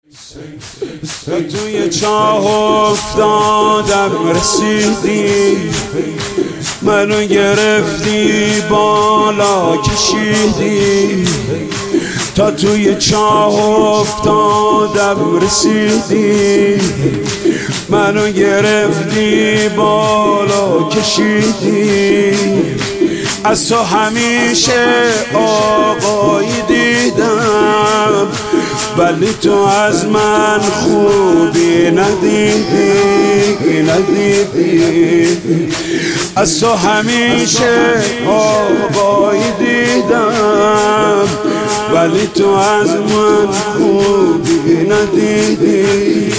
توی چاه افتادم رسیدی، منو گرفتی بالا کشیدی. تا توی چاه افتادم رسیدی، منو گرفتی بالا کشیدی. از تو همیشه آقایی دیدم، ولی تو از من خوبی ندیدی. از تو همیشه آقایی دیدم، ولی تو از من خوبی ندیدی.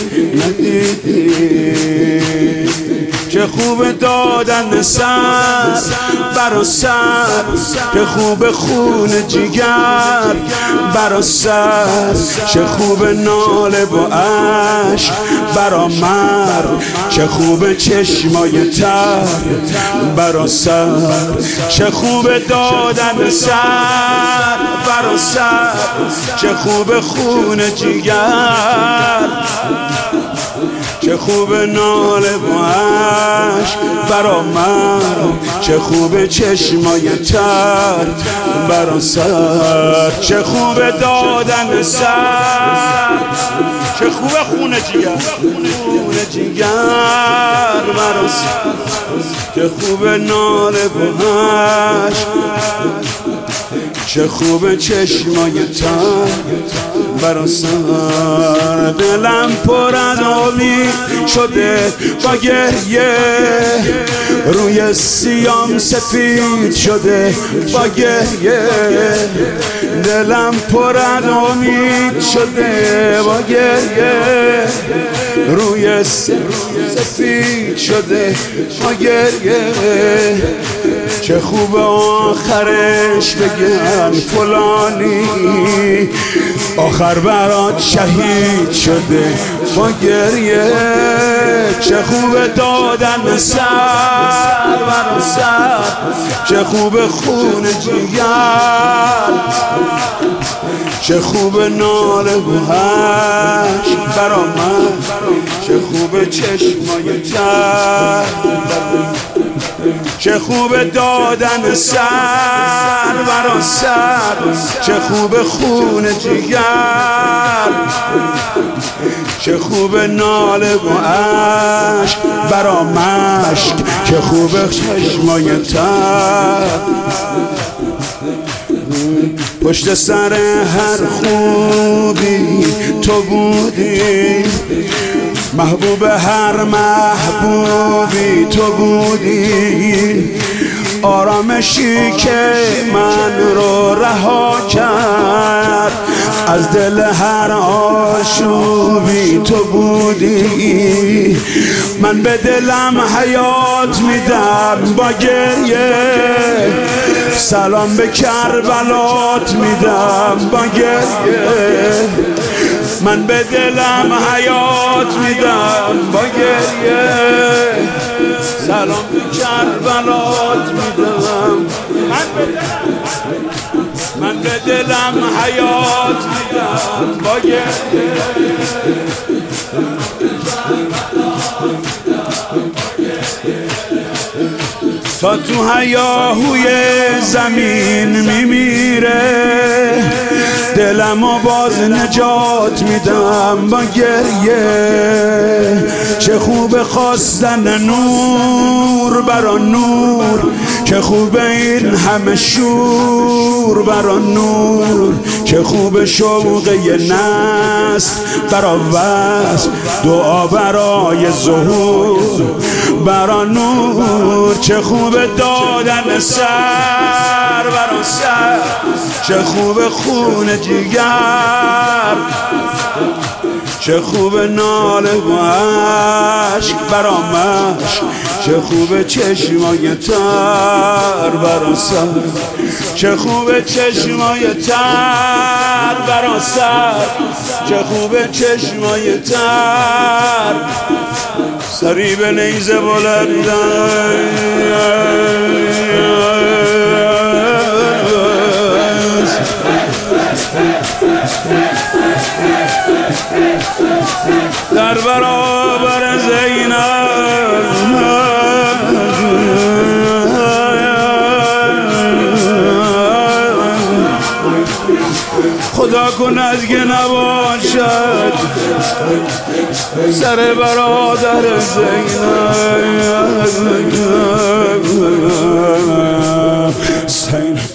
چه خوب دادن سر برا سر، چه خوب خون جگر برا سر، چه خوب ناله و عشق برا مرد، چه خوب چشمای تر برا سر. چه خوب دادن سر برا سر، چه خوب خون جگر، چه خوب ناله و عشق برا من، چه خوب چشمای تر برا سر. چه خوب دادن سر، چه خوب خون جگر برا سر، چه خوب ناله و عشق، چه خوب چشمای تر برا سر. دلم پر از امید شده با گریه، روی سیام سفید شده با گریه. دلم پر از امید شده با گریه، روی سفید شده با گریه. چه خوب آخرش بگن فلانی آخر برات شهید شده با گریه. چه خوب دادن سر برا سر، چه خوب خون جگر، چه خوب ناله و عشق برا من، چه خوب چشمای تر، چه خوب دادن سر برا سر، چه خوب خون جگر، چه خوب ناله و عشق برا مشک، چه خوب چشمای تر. پشت سر هر خوبی تو بودی، محبوب هر محبوبی تو بودی. آرامشی که من رو رها کرد، از دل هر آشوبی تو بودی. من به دلم حیات میدم با گریه، سلام به کربلات میدم با گریه. من به دلم حیات میدم با گریه، سلام به کربلات میدم. من به دلم حیات میدم با گریه. تا تو هیاهوی زمین میمیره، دلمو باز نجات میدم با گریه. چه خوب خواستن نور برا نور، چه خوب این همه شور برا نور، چه خوب شوق نسل برا وصل، دعا برای ظهور برا نور. چه خوب دادن سر برا سر، چه خوب خون جگر، چه خوب ناله و عشق برا مشک، چه خوب چشمای تر برا سر، چه خوب چشمای تر برا سر، چه خوب چشمای تر. سری به نیزه بلندن در برابر زینب خدا کند که نباشد سر برادر زینب